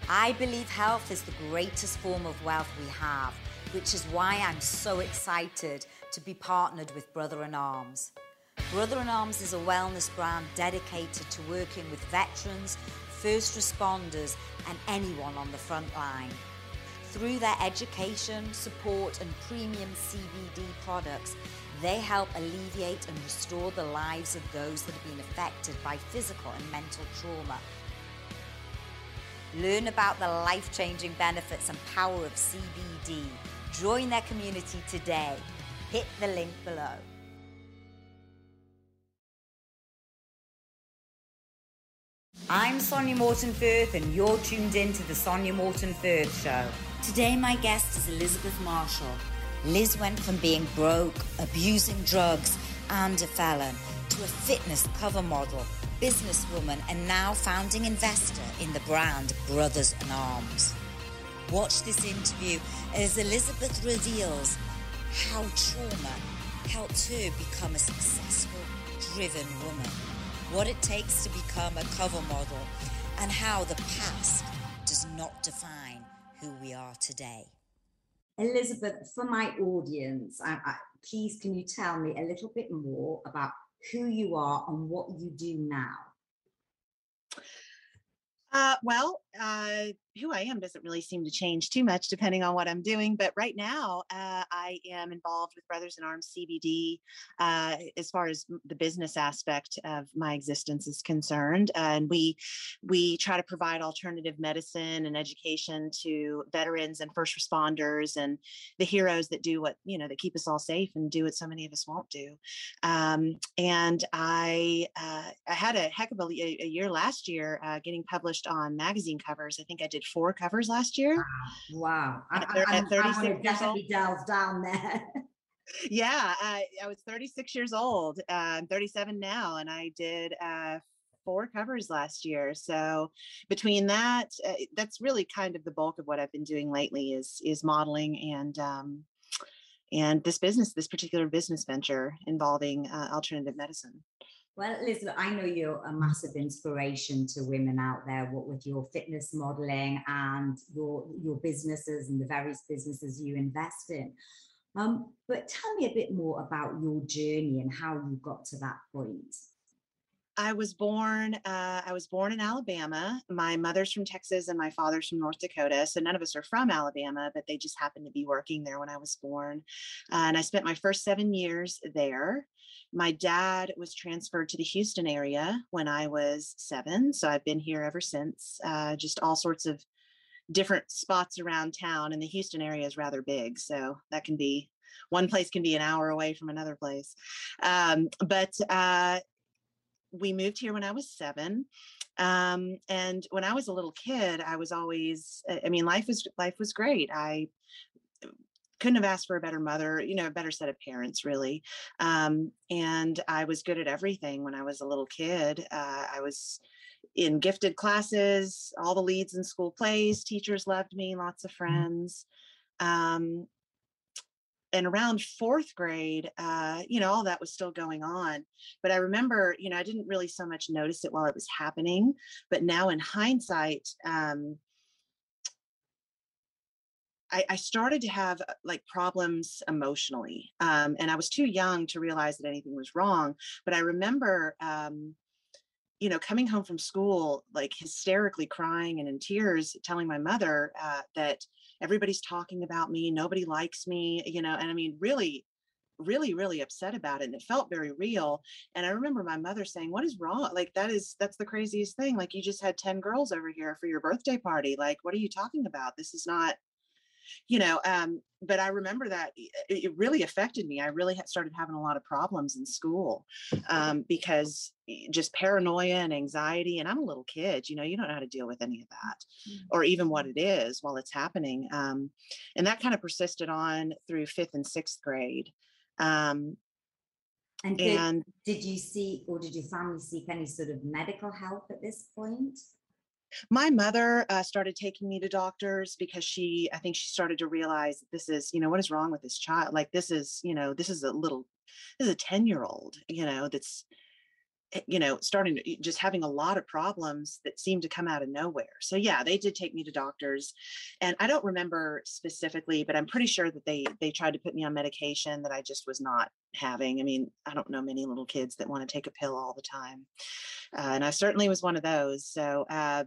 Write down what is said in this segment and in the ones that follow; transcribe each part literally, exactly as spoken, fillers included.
I believe health is the greatest form of wealth we have, which is why I'm so excited to be partnered with Brother in Arms. Brother in Arms is a wellness brand dedicated to working with veterans, first responders, and anyone on the front line. Through their education, support, and premium C B D products, they help alleviate and restore the lives of those that have been affected by physical and mental trauma. Learn about the life-changing benefits and power of C B D. Join their community today. Hit the link below. I'm Sonia Morton Firth, and you're tuned in to the Sonia Morton Firth Show. Today my guest is Elizabeth Marshall. Liz went from being broke, abusing drugs, and a felon to a fitness cover model, businesswoman, and now founding investor in the brand Brothers in Arms. Watch this interview as Elizabeth reveals how trauma helped her become a successful, driven woman, what it takes to become a cover model, and how the past does not define who we are today. Elizabeth, for my audience, I, I, please can you tell me a little bit more about who you are and what you do now? Uh, well, uh, who I am doesn't really seem to change too much depending on what I'm doing. But right now, uh, I am involved with Brothers in Arms C B D uh, as far as the business aspect of my existence is concerned. Uh, and we we try to provide alternative medicine and education to veterans and first responders and the heroes that do what, you know, that keep us all safe and do what so many of us won't do. Um, and I uh, I had a heck of a, a year last year uh, getting published on magazine covers. I think I did four covers last year. Wow. At, I, I, at thirty-six I want to definitely delve down there. Yeah, I, I was thirty-six years old. Uh, I'm thirty-seven now, and I did uh, four covers last year. So between that, uh, that's really kind of the bulk of what I've been doing lately is is modeling and um, and this business, this particular business venture involving uh, alternative medicine. Well, Elizabeth, I know you're a massive inspiration to women out there, what with your fitness modeling and your your businesses and the various businesses you invest in. Um, but tell me a bit more about your journey and how you got to that point. I was born, uh, I was born in Alabama. My mother's from Texas and my father's from North Dakota. So none of us are from Alabama, but they just happened to be working there when I was born. Uh, and I spent my first seven years there. My dad was transferred to the Houston area when I was seven. So I've been here ever since, uh, just all sorts of different spots around town. And the Houston area is rather big. So that can be, one place can be an hour away from another place. Um, but, uh, we moved here when I was seven. Um, and when I was a little kid, I was always, I mean, life was, life was great. I couldn't have asked for a better mother, you know, a better set of parents, really. Um, and I was good at everything when I was a little kid. Uh, I was in gifted classes, all the leads in school plays, teachers loved me, lots of friends. Um, And around fourth grade, uh, you know, all that was still going on. But I remember, you know, I didn't really so much notice it while it was happening. But now in hindsight, um, I, I started to have like problems emotionally. Um, and I was too young to realize that anything was wrong. But I remember, um, you know, coming home from school, like hysterically crying and in tears, telling my mother uh, that everybody's talking about me, nobody likes me, you know, and I mean, really, really, really upset about it. And it felt very real. And I remember my mother saying, "What is wrong? Like, that is, that's the craziest thing. Like, you just had ten girls over here for your birthday party. Like, what are you talking about? This is not, you know," um, but I remember that it, it really affected me. I really had started having a lot of problems in school um, because just paranoia and anxiety. And I'm a little kid, you know, you don't know how to deal with any of that or even what it is while it's happening. Um, and that kind of persisted on through fifth and sixth grade. Um, and did, and did you see, or did your family seek any sort of medical help at this point? My mother uh, started taking me to doctors because she, I think she started to realize this is, you know, what is wrong with this child? Like, this is, you know, this is a little, this is a ten year old, you know, that's you know, starting to just having a lot of problems that seemed to come out of nowhere. So yeah, they did take me to doctors, and I don't remember specifically, but I'm pretty sure that they they tried to put me on medication that I just was not having. I mean, I don't know many little kids that want to take a pill all the time, uh, and I certainly was one of those. So uh,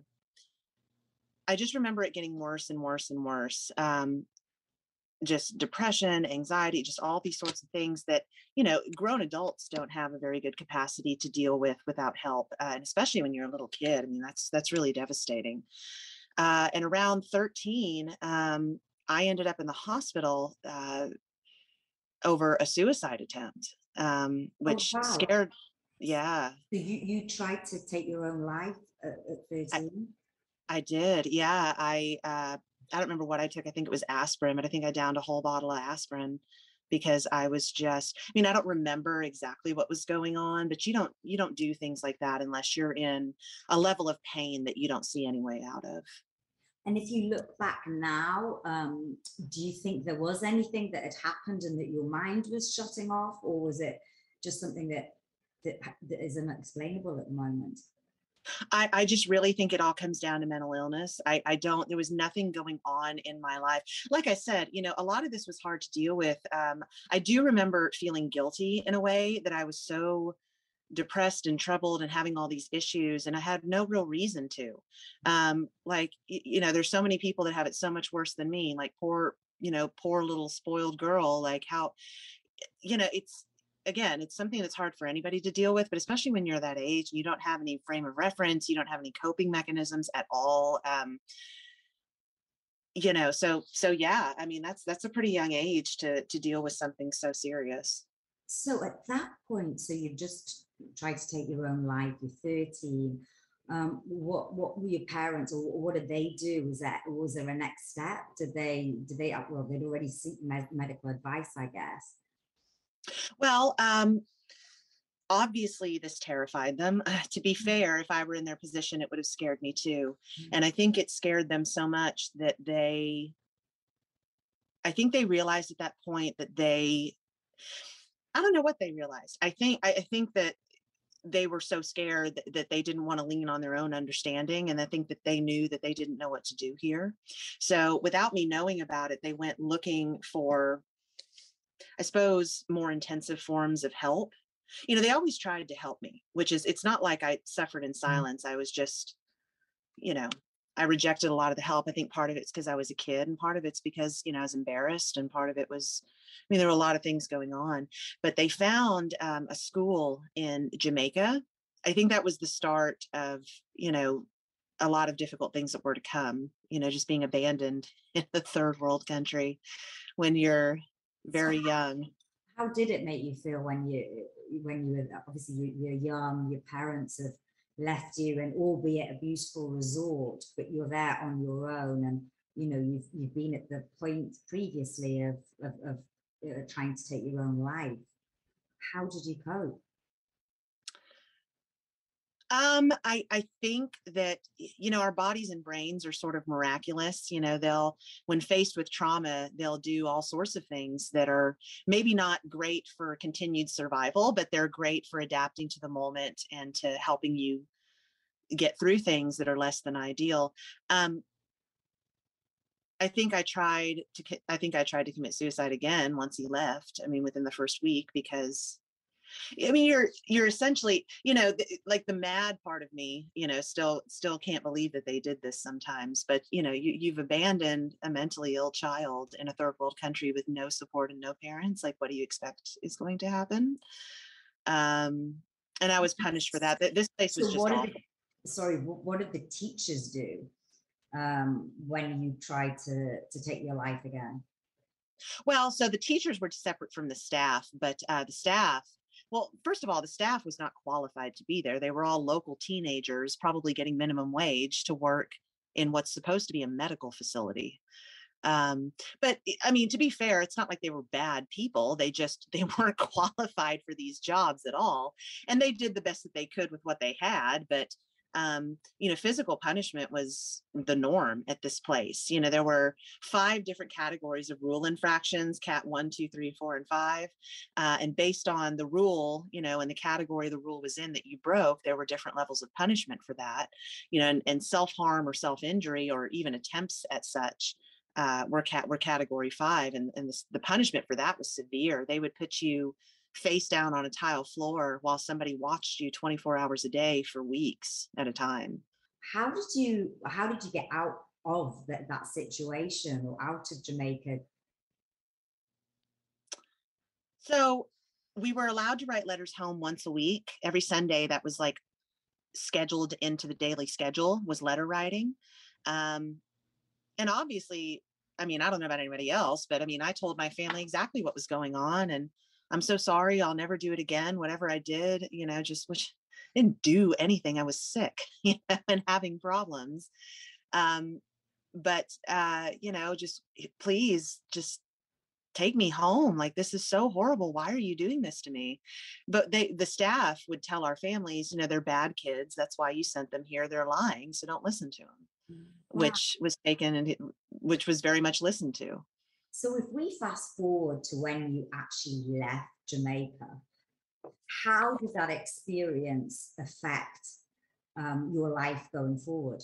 I just remember it getting worse and worse and worse. Um, just depression, anxiety, just all these sorts of things that, you know, grown adults don't have a very good capacity to deal with without help. Uh, and especially when you're a little kid, I mean, that's, that's really devastating. Uh, and around thirteen, um, I ended up in the hospital uh, over a suicide attempt, um, Oh, which wow. scared, yeah. So you, you tried to take your own life at, at I, thirteen? I did. Yeah. I, uh, I don't remember what I took. I think it was aspirin, but I think I downed a whole bottle of aspirin because I was just, I mean, I don't remember exactly what was going on, but you don't, you don't do things like that unless you're in a level of pain that you don't see any way out of. And if you look back now, um, do you think there was anything that had happened and that your mind was shutting off, or was it just something that that, that is unexplainable at the moment? I, I just really think it all comes down to mental illness. I, I don't, there was nothing going on in my life. Like I said, you know, a lot of this was hard to deal with. Um, I do remember feeling guilty in a way that I was so depressed and troubled and having all these issues, and I had no real reason to. Um, like, you know, there's so many people that have it so much worse than me, like poor, you know, poor little spoiled girl, like how, you know, it's, again, it's something that's hard for anybody to deal with, but especially when you're that age, you don't have any frame of reference, you don't have any coping mechanisms at all. Um, you know, so, so yeah, I mean, that's, that's a pretty young age to, to deal with something so serious. So at that point, so you've just tried to take your own life, you're thirteen. Um, what what were your parents, or what did they do? Was that, was there a next step? Did they did they well, they'd already seek med- medical advice, I guess. Well, um, obviously this terrified them. Uh, to be fair, if I were in their position, it would have scared me too. And I think it scared them so much that they, I think they realized at that point that they, I don't know what they realized. I think, I, I think that they were so scared that, that they didn't want to lean on their own understanding. And I think that they knew that they didn't know what to do here. So without me knowing about it, they went looking for, I suppose, more intensive forms of help. You know, they always tried to help me, which is, it's not like I suffered in silence. I was just, you know, I rejected a lot of the help. I think part of it's because I was a kid, and part of it's because, you know, I was embarrassed, and part of it was, I mean, there were a lot of things going on, but they found um, a school in Jamaica. I think that was the start of, you know, a lot of difficult things that were to come, you know, just being abandoned in a third world country when you're So very young. how did it make you feel when you when you were, obviously you, you're young, your parents have left you, and albeit a beautiful resort, but you're there on your own, and you know you've you've been at the point previously of of, of uh, trying to take your own life. How did you cope? Um, I, I think that, you know, our bodies and brains are sort of miraculous. You know, they'll, when faced with trauma, they'll do all sorts of things that are maybe not great for continued survival, but they're great for adapting to the moment and to helping you get through things that are less than ideal. Um, I think I tried to, I think I tried to commit suicide again once he left. I mean, within the first week, because I mean, you're you're essentially, you know, th- like the mad part of me, you know, still still can't believe that they did this sometimes. But you know, you you've abandoned a mentally ill child in a third world country with no support and no parents. Like, what do you expect is going to happen? Um, and I was punished for that. Th- This place was So just what did awful. the, sorry, what did the teachers do um, when you tried to to take your life again? Well, so the teachers were separate from the staff, but uh, the staff, well, first of all, the staff was not qualified to be there. They were all local teenagers, probably getting minimum wage to work in what's supposed to be a medical facility. Um, but I mean, to be fair, it's not like they were bad people. They just, they weren't qualified for these jobs at all. And they did the best that they could with what they had. But um, you know, physical punishment was the norm at this place. You know, there were five different categories of rule infractions, cat one, two, three, four, and five. Uh, and based on the rule, you know, and the category the rule was in that you broke, there were different levels of punishment for that, you know, and, and self-harm or self-injury or even attempts at such uh, were cat were category five. And, and the, the punishment for that was severe. They would put you face down on a tile floor while somebody watched you twenty-four hours a day for weeks at a time. How did you, how did you get out of that, that situation or out of Jamaica? So we were allowed to write letters home once a week. Every Sunday, that was like scheduled into the daily schedule, was letter writing. Um, and obviously, I mean, I don't know about anybody else, but I mean, I told my family exactly what was going on, and I'm so sorry, I'll never do it again. Whatever I did, you know, just which didn't do anything. I was sick, you know, and having problems. Um, but uh, you know, just please just take me home. Like, this is so horrible. Why are you doing this to me? But they, the staff would tell our families, you know, they're bad kids. That's why you sent them here. They're lying. So don't listen to them, wow. Which was taken and which was very much listened to. So if we fast forward to when you actually left Jamaica, how did that experience affect um, your life going forward?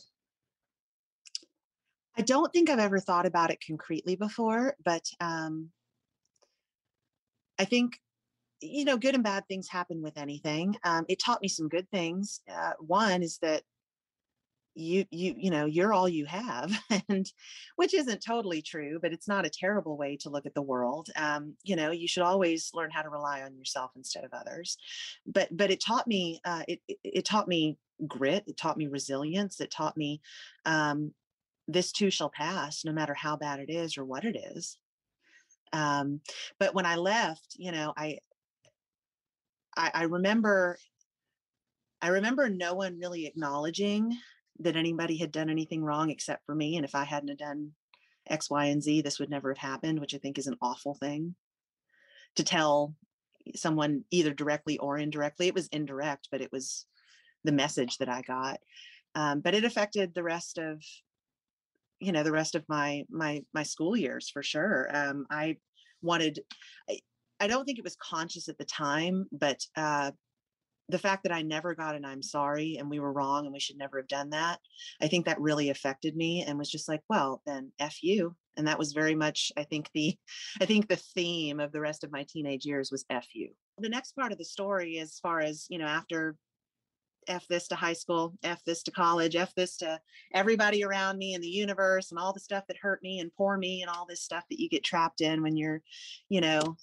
I don't think I've ever thought about it concretely before, but um, I think, you know, good and bad things happen with anything. Um, it taught me some good things. Uh, one is that you, you, you know, you're all you have, and which isn't totally true, but it's not a terrible way to look at the world. Um, you know, you should always learn how to rely on yourself instead of others. But, but it taught me, uh, it, it, it taught me grit. It taught me resilience. It taught me, um, this too shall pass, no matter how bad it is or what it is. Um, but when I left, you know, I, I, I remember, I remember no one really acknowledging that anybody had done anything wrong except for me. And if I hadn't have done X, Y, and Z, this would never have happened, which I think is an awful thing to tell someone either directly or indirectly. It was indirect, but it was the message that I got. Um, but it affected the rest of, you know, the rest of my, my, my school years for sure. Um, I wanted, I, I don't think it was conscious at the time, but, uh, the fact that I never got an I'm sorry and we were wrong and we should never have done that, I think that really affected me and was just like, well, then F you. And that was very much, I think the, I think the theme of the rest of my teenage years was F you. The next part of the story, as far as, you know, after F this to high school, F this to college, F this to everybody around me and the universe and all the stuff that hurt me and poor me and all this stuff that you get trapped in when you're, you know,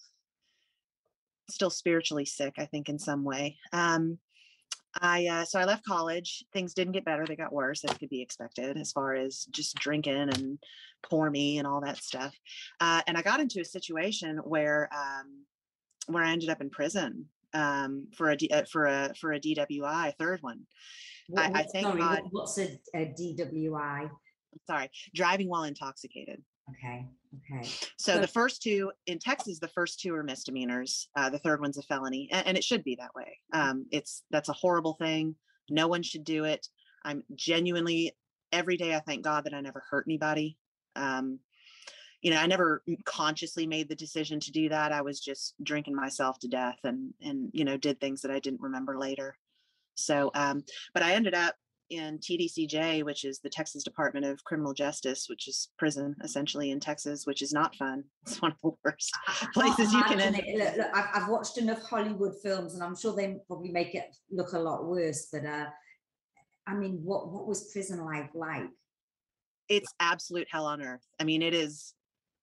still spiritually sick, I think, in some way. Um, I, uh, so I left college. Things didn't get better. They got worse, as could be expected, as far as just drinking and poor me and all that stuff. Uh, and I got into a situation where, um, where I ended up in prison, um, for a, D, uh, for a, for a D W I, third one. What, I, I thank sorry, God. What's a, a D W I? Sorry, driving while intoxicated. Okay. Okay. So, so the first two in Texas, the first two are misdemeanors. Uh, the third one's a felony, and, and it should be that way. Um, it's that's a horrible thing. No one should do it. I'm genuinely every day. I thank God that I never hurt anybody. Um, you know, I never consciously made the decision to do that. I was just drinking myself to death, and and you know, did things that I didn't remember later. So, um, but I ended up in T D C J, which is the Texas Department of Criminal Justice, which is prison essentially in Texas, which is not fun. It's one of the worst places you can end up. Look, look, I've, I've watched enough Hollywood films, and I'm sure they probably make it look a lot worse. But uh, I mean, what what was prison life like? It's absolute hell on earth. I mean, it is.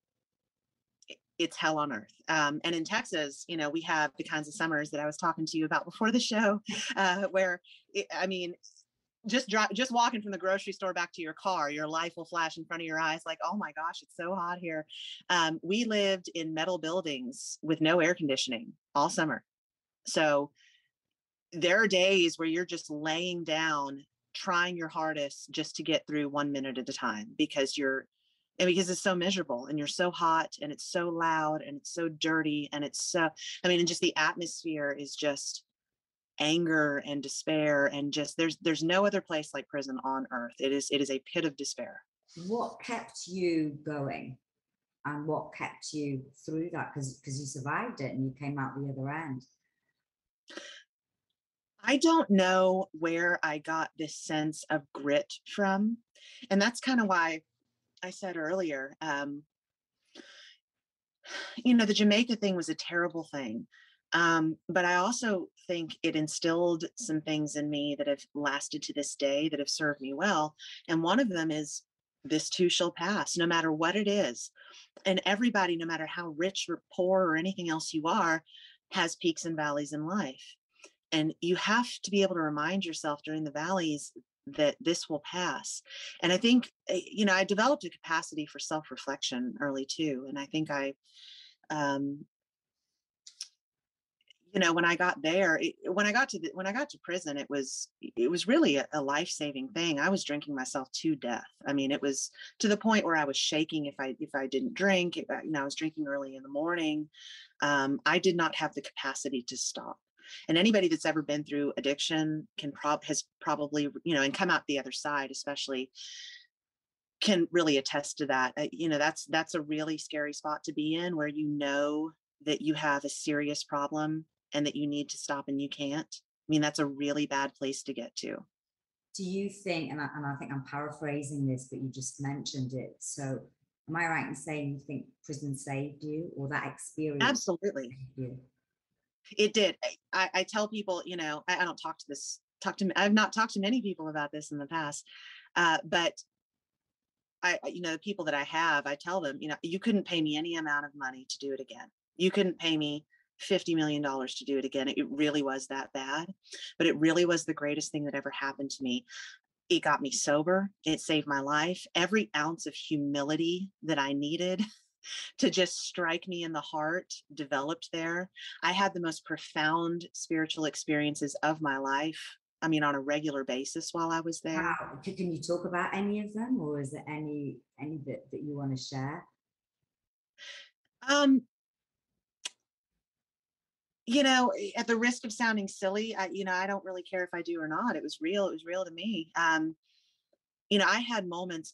It's hell on earth. Um, and in Texas, you know, we have the kinds of summers that I was talking to you about before the show, uh, where it, I mean. Just drive, just walking from the grocery store back to your car, your life will flash in front of your eyes like, oh my gosh, it's so hot here. Um, we lived in metal buildings with no air conditioning all summer. So there are days where you're just laying down, trying your hardest just to get through one minute at a time because you're, and because it's so miserable and you're so hot and it's so loud and it's so dirty and it's so, I mean, and just the atmosphere is just anger and despair, and just there's there's no other place like prison on earth. It is it is a pit of despair. What kept you going, and what kept you through that? Because because you survived it and you came out the other end. I don't know where I got this sense of grit from. And that's kind of why I said earlier, um, you know, the Jamaica thing was a terrible thing. Um, but I also think it instilled some things in me that have lasted to this day, that have served me well. And one of them is, this too shall pass, no matter what it is. And everybody, no matter how rich or poor or anything else you are, has peaks and valleys in life. And you have to be able to remind yourself during the valleys that this will pass. And I think, you know, I developed a capacity for self-reflection early too. And I think I, um, you know, when I got there, it, when I got to the, when I got to prison, it was it was really a, a life-saving thing. I was drinking myself to death. I mean, it was to the point where I was shaking if I if I didn't drink. If I, you know, I was drinking early in the morning. Um, I did not have the capacity to stop. And anybody that's ever been through addiction can prob has probably, you know, and come out the other side, especially, can really attest to that. Uh, you know, that's that's a really scary spot to be in, where you know that you have a serious problem and that you need to stop and you can't. I mean, that's a really bad place to get to. Do you think, and I, and I think I'm paraphrasing this, but you just mentioned it. So am I right in saying you think prison saved you, or that experience? Absolutely. Saved you? It did. I, I tell people, you know, I, I don't talk to this, talk to, I've not talked to many people about this in the past, uh, but I, you know, the people that I have, I tell them, you know, you couldn't pay me any amount of money to do it again. You couldn't pay me fifty million dollars to do it again. It really was that bad, but it really was the greatest thing that ever happened to me. It got me sober. It saved my life. Every ounce of humility that I needed to just strike me in the heart developed there. I had the most profound spiritual experiences of my life. I mean, on a regular basis while I was there. Wow. Can you talk about any of them, or is there any any that, that you want to share? Um, you know, at the risk of sounding silly, I, you know, I don't really care if I do or not. It was real. It was real to me. Um, you know, I had moments.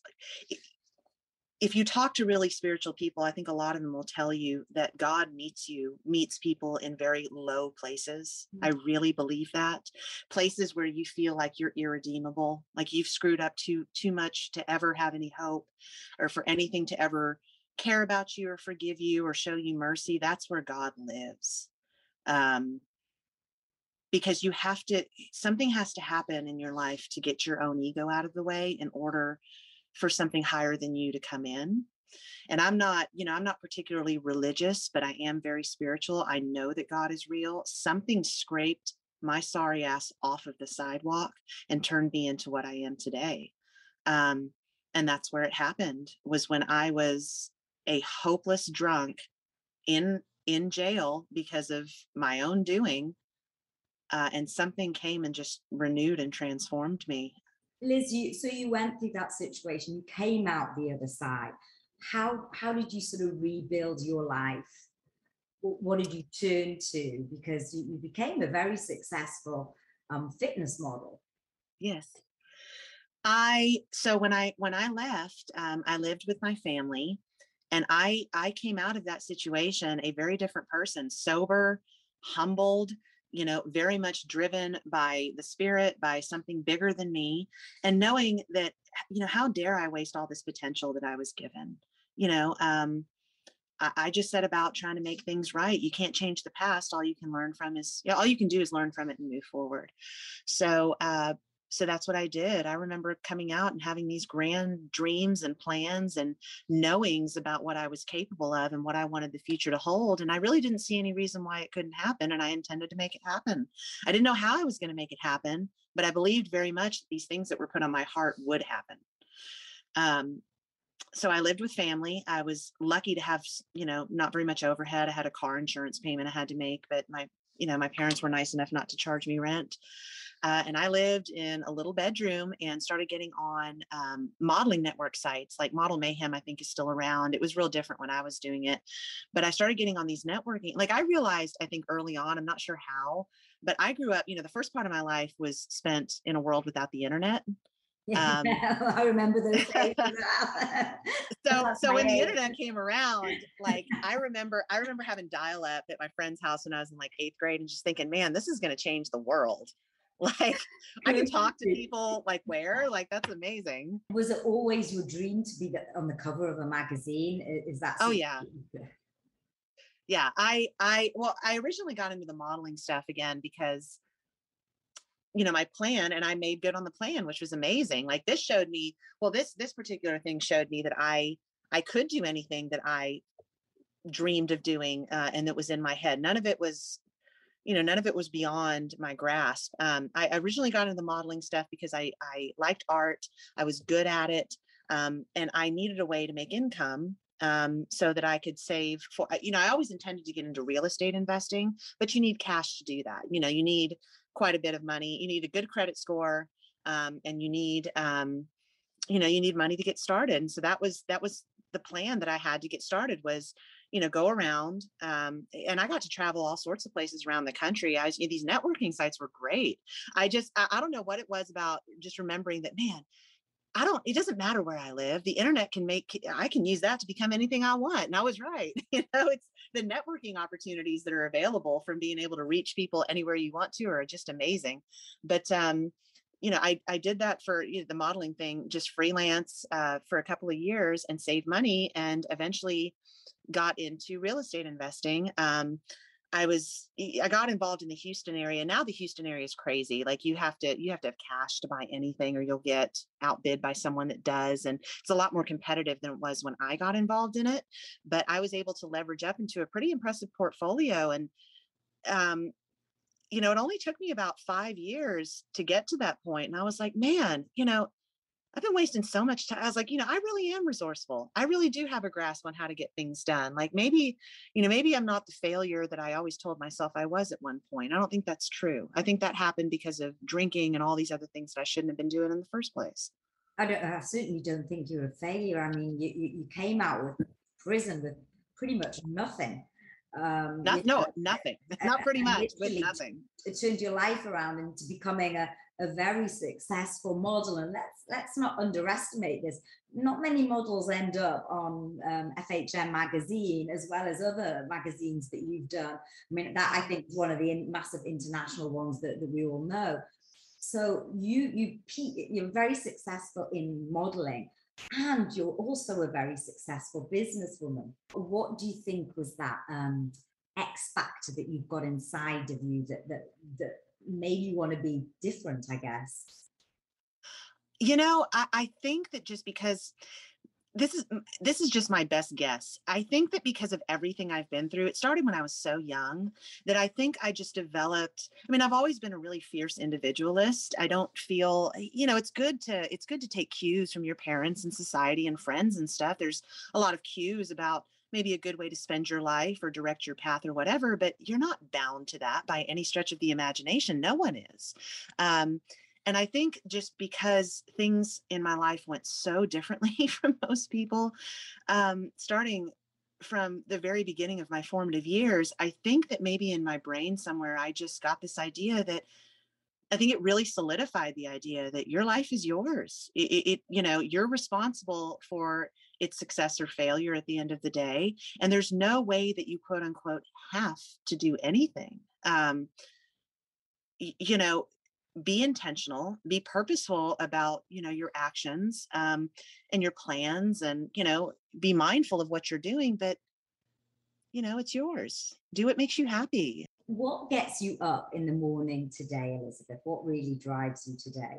If you talk to really spiritual people, I think a lot of them will tell you that God meets you, meets people in very low places. Mm-hmm. I really believe that. Places where you feel like you're irredeemable, like you've screwed up too, too much to ever have any hope, or for anything to ever care about you or forgive you or show you mercy. That's where God lives. Um, because you have to, something has to happen in your life to get your own ego out of the way in order for something higher than you to come in. And I'm not, you know, I'm not particularly religious, but I am very spiritual. I know that God is real. Something scraped my sorry ass off of the sidewalk and turned me into what I am today. Um, and that's where it happened, was when I was a hopeless drunk in, in jail because of my own doing. Uh, and something came and just renewed and transformed me. Liz, you, so you went through that situation, you came out the other side. How how did you sort of rebuild your life? What did you turn to? Because you, you became a very successful um, fitness model. Yes. I, so when I, when I left, um, I lived with my family, and I, I came out of that situation a very different person, sober, humbled, you know, very much driven by the spirit, by something bigger than me, and knowing that, you know, how dare I waste all this potential that I was given? You know, um, I, I just set about trying to make things right. You can't change the past. All you can learn from is, you know, all you can do is learn from it and move forward. So, uh, so that's what I did. I remember coming out and having these grand dreams and plans and knowings about what I was capable of and what I wanted the future to hold. And I really didn't see any reason why it couldn't happen. And I intended to make it happen. I didn't know how I was going to make it happen, but I believed very much that these things that were put on my heart would happen. Um, so I lived with family. I was lucky to have, you know, not very much overhead. I had a car insurance payment I had to make, but my, you know, my parents were nice enough not to charge me rent. Uh, and I lived in a little bedroom and started getting on um, modeling network sites like Model Mayhem, I think is still around. It was real different when I was doing it, but I started getting on these networking. Like I realized, I think early on, I'm not sure how, but I grew up, you know, the first part of my life was spent in a world without the internet. Yeah, Um, I remember those days. so, That's so my when the age. internet came around, like I remember, I remember having dial up at my friend's house when I was in like eighth grade and just thinking, man, this is going to change the world. Like I can talk to people like where, like, that's amazing. Was it always your dream to be the, on the cover of a magazine? Is that? Oh yeah. Yeah. I, I, well, I originally got into the modeling stuff again because, you know, my plan, and I made good on the plan, which was amazing. Like this showed me, well, this, this particular thing showed me that I, I could do anything that I dreamed of doing. Uh, and that was in my head. None of it was, you know, none of it was beyond my grasp. Um, I originally got into the modeling stuff because I, I liked art. I was good at it. Um, and I needed a way to make income um, so that I could save for, you know, I always intended to get into real estate investing, but you need cash to do that. You know, you need quite a bit of money. You need a good credit score um, and you need, um, you know, you need money to get started. And so that was, that was the plan that I had to get started was, you know, go around. Um, and I got to travel all sorts of places around the country. I was, you know, these networking sites were great. I just, I, I don't know what it was about just remembering that, man, I don't, it doesn't matter where I live. The internet can make, I can use that to become anything I want. And I was right. You know, it's the networking opportunities that are available from being able to reach people anywhere you want to are just amazing. But, um, you know, I, I did that for you know, the modeling thing, just freelance uh, for a couple of years and saved money and eventually got into real estate investing. Um, I was, I got involved in the Houston area. Now the Houston area is crazy. Like you have to, you have to have cash to buy anything or you'll get outbid by someone that does. And it's a lot more competitive than it was when I got involved in it. But I was able to leverage up into a pretty impressive portfolio. And, um, you know, it only took me about five years to get to that point. And I was like, man, you know, I've been wasting so much time. I was like, you know, I really am resourceful. I really do have a grasp on how to get things done. Like maybe, you know, maybe I'm not the failure that I always told myself I was at one point. I don't think that's true. I think that happened because of drinking and all these other things that I shouldn't have been doing in the first place. I don't. I certainly don't think you're a failure. I mean, you you, you came out with prison with pretty much nothing. Um, Not, you no, know, nothing. Not pretty much, but literally nothing. It turned your life around into becoming a, a very successful model. And let's let's not underestimate this. Not many models end up on um, F H M magazine as well as other magazines that you've done. I mean, that I think is one of the in, massive international ones that, that we all know. So you you you're very successful in modeling. And you're also a very successful businesswoman. What do you think was that um, X factor that you've got inside of you that that that made you want to be different, I guess? You know, I, I think that just because this is this is just my best guess. I think that because of everything I've been through, it started when I was so young that I think I just developed. I mean, I've always been a really fierce individualist. I don't feel, you know, it's good to it's good to take cues from your parents and society and friends and stuff. There's a lot of cues about maybe a good way to spend your life or direct your path or whatever, but you're not bound to that by any stretch of the imagination. No one is. Um, And I think just because things in my life went so differently from most people, um, starting from the very beginning of my formative years, I think that maybe in my brain somewhere, I just got this idea that I think it really solidified the idea that your life is yours. It, it, it you know, you're responsible for its success or failure at the end of the day. And there's no way that you quote unquote have to do anything. Um, y- you know, be intentional, be purposeful about, you know, your actions um, and your plans and, you know, be mindful of what you're doing, but, you know, it's yours. Do what makes you happy. What gets you up in the morning today, Elizabeth? What really drives you today?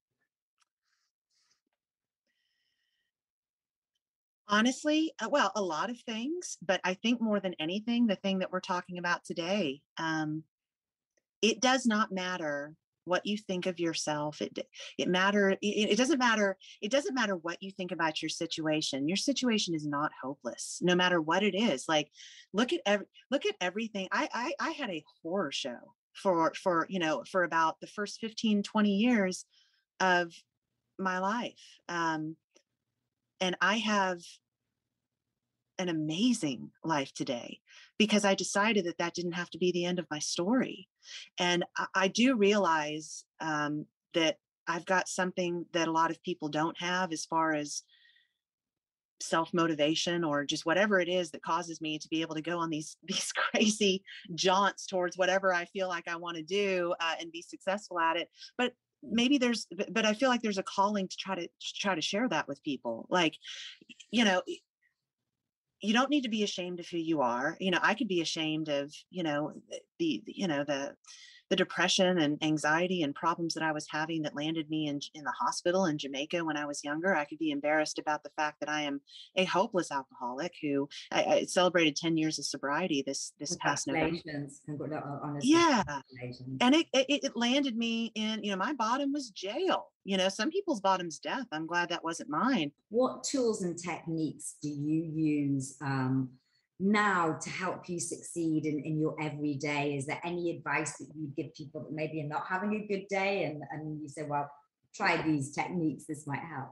Honestly, uh, well, a lot of things, but I think more than anything, the thing that we're talking about today, um, it does not matter what you think of yourself. It it matter. It, it doesn't matter. It doesn't matter what you think about your situation. Your situation is not hopeless, no matter what it is. Like, look at every look at everything. I I, I had a horror show for for you know for about the first fifteen, twenty years of my life, um, and I have an amazing life today because I decided that that didn't have to be the end of my story. And I, I do realize um, that I've got something that a lot of people don't have as far as self-motivation or just whatever it is that causes me to be able to go on these these crazy jaunts towards whatever I feel like I want to do uh, and be successful at it. But maybe there's but I feel like there's a calling to try to, to try to share that with people. Like, you know, you don't need to be ashamed of who you are. You know, I could be ashamed of, you know, the, the you know, the the depression and anxiety and problems that I was having that landed me in, in the hospital in Jamaica when I was younger. I could be embarrassed about the fact that I am a hopeless alcoholic who I, I celebrated ten years of sobriety this this past November. Yeah. And it, it it landed me in, you know, my bottom was jail. You know, some people's bottom's death. I'm glad that wasn't mine. What tools and techniques do you use um, now to help you succeed in, in your everyday? Is there any advice that you give people that maybe are not having a good day and, and you say, well, try these techniques, this might help?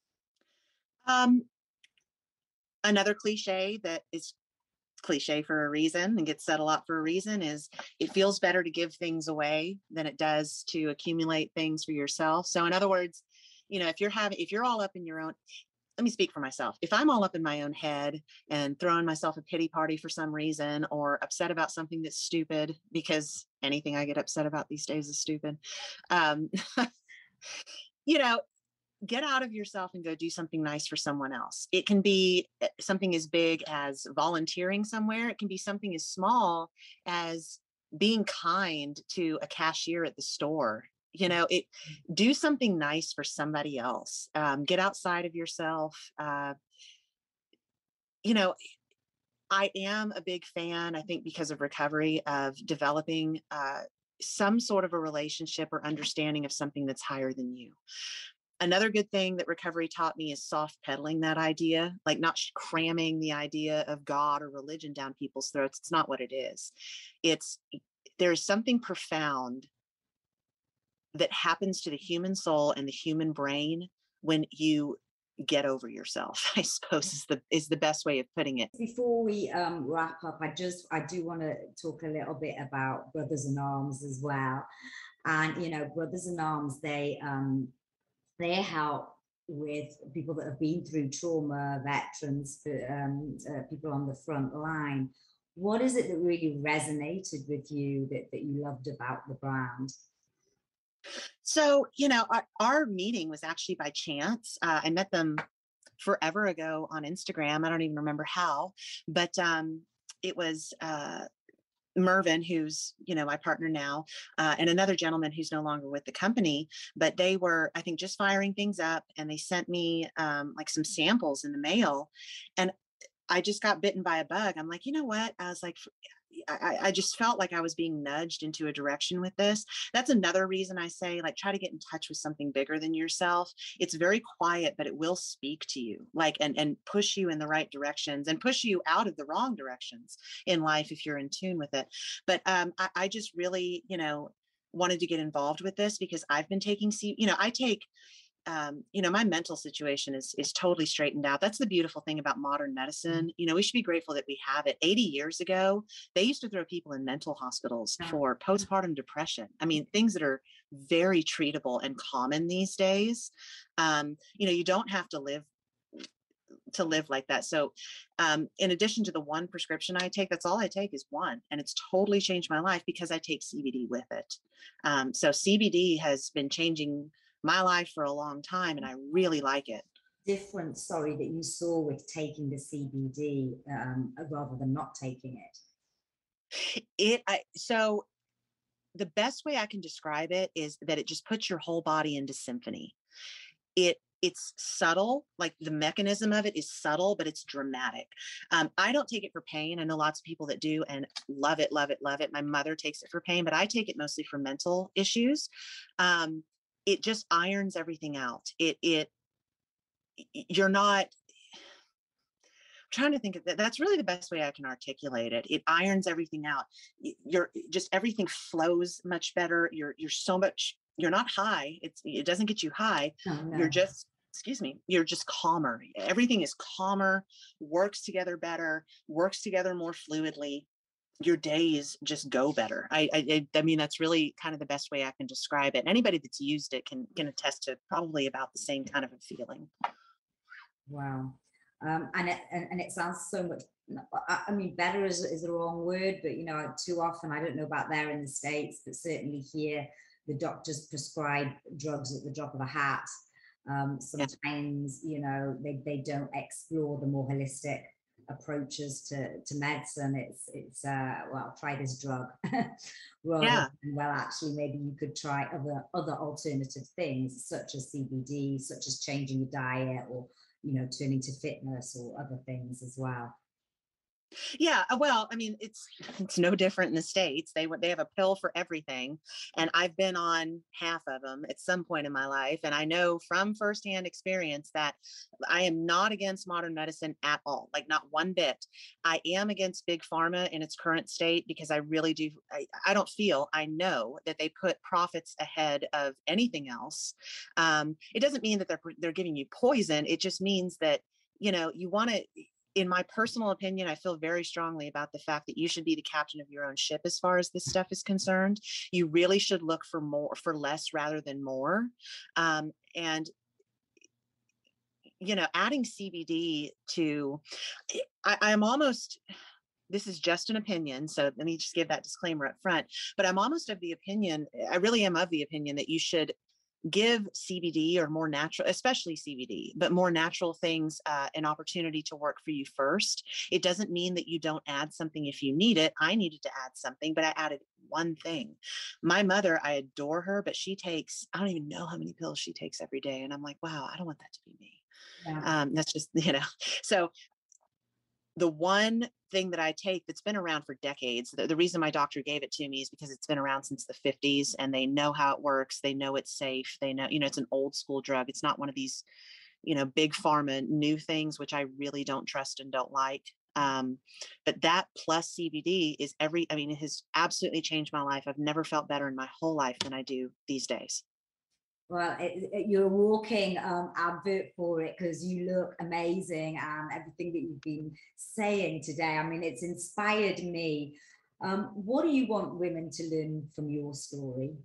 Um, another cliche that is cliche for a reason and gets said a lot for a reason is it feels better to give things away than it does to accumulate things for yourself. So in other words, you know, if you're having, if you're all up in your own, let me speak for myself. If I'm all up in my own head and throwing myself a pity party for some reason or upset about something that's stupid, because anything I get upset about these days is stupid, um, you know, get out of yourself and go do something nice for someone else. It can be something as big as volunteering somewhere. It can be something as small as being kind to a cashier at the store. You know, it do something nice for somebody else. Um, get outside of yourself. Uh, you know, I am a big fan, I think, because of recovery, of developing uh, some sort of a relationship or understanding of something that's higher than you. Another good thing that recovery taught me is soft pedaling that idea, like not cramming the idea of God or religion down people's throats. It's not what it is. It's there's something profound that happens to the human soul and the human brain when you get over yourself, I suppose is the is the best way of putting it. Before we um, wrap up, I just I do want to talk a little bit about Brothers in Arms as well. And you know, Brothers in Arms, they um, they help with people that have been through trauma, veterans, um, uh, people on the front line. What is it that really resonated with you that, that you loved about the brand? So, you know, our, our meeting was actually by chance. Uh, I met them forever ago on Instagram. I don't even remember how, but um, it was uh, Mervin, who's, you know, my partner now, uh, and another gentleman who's no longer with the company, but they were, I think, just firing things up, and they sent me um, like some samples in the mail, and I just got bitten by a bug. I'm like, you know what? I was like, I, I just felt like I was being nudged into a direction with this. That's another reason I say, like, try to get in touch with something bigger than yourself. It's very quiet, but it will speak to you, like, and, and push you in the right directions and push you out of the wrong directions in life if you're in tune with it. But um, I, I just really, you know, wanted to get involved with this because I've been taking, C- you know, I take Um, you know, my mental situation is is totally straightened out. That's the beautiful thing about modern medicine. You know, we should be grateful that we have it. eighty years ago, they used to throw people in mental hospitals for postpartum depression. I mean, things that are very treatable and common these days. Um, you know, you don't have to live to live like that. So um, in addition to the one prescription I take, that's all I take is one. And it's totally changed my life because I take C B D with it. Um, so C B D has been changing my life for a long time, and I really like it. Difference, sorry, that you saw with taking the C B D um, rather than not taking it? It I, so the best way I can describe it is that it just puts your whole body into symphony. It it's subtle, like the mechanism of it is subtle, but it's dramatic. Um, I don't take it for pain. I know lots of people that do and love it, love it, love it. My mother takes it for pain, but I take it mostly for mental issues. Um, it just irons everything out. It, it, you're not, I'm trying to think of that. That's really the best way I can articulate it. It irons everything out. You're just, everything flows much better. You're, you're so much, you're not high. It's, it doesn't get you high. Oh, no. You're just excuse me, you're just calmer. Everything is calmer, works together better, works together more fluidly. Your days just go better. I, I, I mean, that's really kind of the best way I can describe it. Anybody that's used it can, can attest to probably about the same kind of a feeling. Wow. Um, and, it, and, and it sounds so much, I, I mean, better is, is the wrong word, but, you know, too often, I don't know about there in the States, but certainly here, the doctors prescribe drugs at the drop of a hat. Um, sometimes, you know, they, they don't explore the more holistic approaches to, to medicine. It's, it's uh, well, try this drug. Rather yeah. than, well, actually, maybe you could try other, other alternative things, such as C B D, such as changing your diet, or, you know, turning to fitness or other things as well. Yeah, well, I mean, it's it's no different in the States. They they have a pill for everything, and I've been on half of them at some point in my life, and I know from firsthand experience that I am not against modern medicine at all, like not one bit. I am against big pharma in its current state because I really do. I, I don't feel, I know that they put profits ahead of anything else. Um, it doesn't mean that they're they're giving you poison. It just means that, you know, you want to. In my personal opinion, I feel very strongly about the fact that you should be the captain of your own ship as far as this stuff is concerned. You really should look for more, for less rather than more. Um, and, you know, adding C B D to, I, I'm almost, this is just an opinion, so let me just give that disclaimer up front, but I'm almost of the opinion, I really am of the opinion that you should give C B D or more natural, especially C B D, but more natural things uh, an opportunity to work for you first. It doesn't mean that you don't add something if you need it. I needed to add something, but I added one thing. My mother, I adore her, but she takes, I don't even know how many pills she takes every day. And I'm like, wow, I don't want that to be me. Yeah. Um, that's just, you know, so the one thing that I take that's been around for decades, the, the reason my doctor gave it to me is because it's been around since the fifties and they know how it works. They know it's safe. They know, you know, it's an old school drug. It's not one of these, you know, big pharma new things, which I really don't trust and don't like. Um, but that plus C B D is every, I mean, it has absolutely changed my life. I've never felt better in my whole life than I do these days. Well, it, it, you're a walking um, advert for it because you look amazing and everything that you've been saying today. I mean, it's inspired me. Um, what do you want women to learn from your story?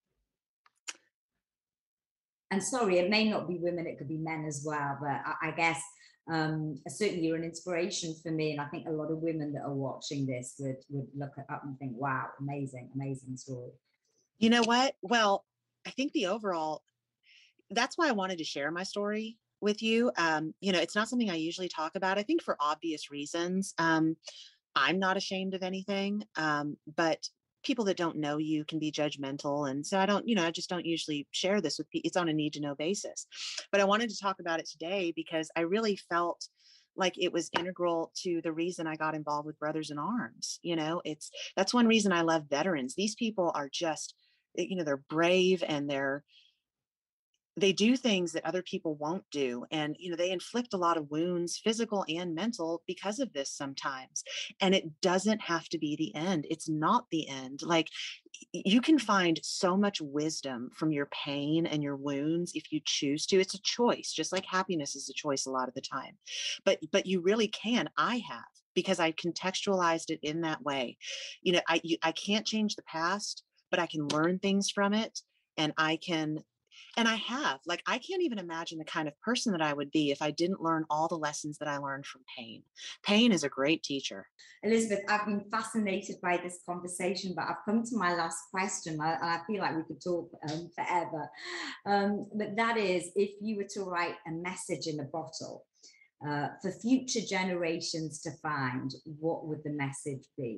And sorry, it may not be women, it could be men as well. But I, I guess um, certainly you're an inspiration for me. And I think a lot of women that are watching this would, would look up and think, wow, amazing, amazing story. You know what? Well, I think the overall, that's why I wanted to share my story with you. Um, you know, it's not something I usually talk about, I think for obvious reasons. Um, I'm not ashamed of anything, um, but people that don't know you can be judgmental. And so I don't, you know, I just don't usually share this with people. It's on a need to know basis. But I wanted to talk about it today because I really felt like it was integral to the reason I got involved with Brothers in Arms. You know, it's, that's one reason I love veterans. These people are just, you know, they're brave and they're, they do things that other people won't do. And, you know, they inflict a lot of wounds, physical and mental, because of this sometimes. And it doesn't have to be the end. It's not the end. Like, you can find so much wisdom from your pain and your wounds if you choose to. It's a choice, just like happiness is a choice a lot of the time. But, but you really can. I have, because I contextualized it in that way. You know, I, you, I can't change the past, but I can learn things from it. And I can, and I have, like, I can't even imagine the kind of person that I would be if I didn't learn all the lessons that I learned from pain. Pain is a great teacher. Elizabeth, I've been fascinated by this conversation, but I've come to my last question. I, I feel like we could talk um, forever. Um, but that is, if you were to write a message in a bottle uh, for future generations to find, what would the message be?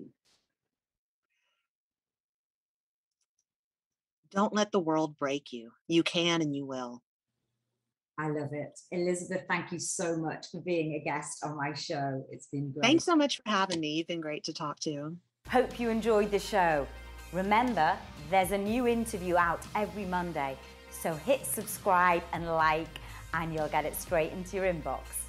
Don't let the world break you. You can and you will. I love it. Elizabeth, thank you so much for being a guest on my show. It's been great. Thanks so much for having me. You've been great to talk to. Hope you enjoyed the show. Remember, there's a new interview out every Monday. So hit subscribe and like, and you'll get it straight into your inbox.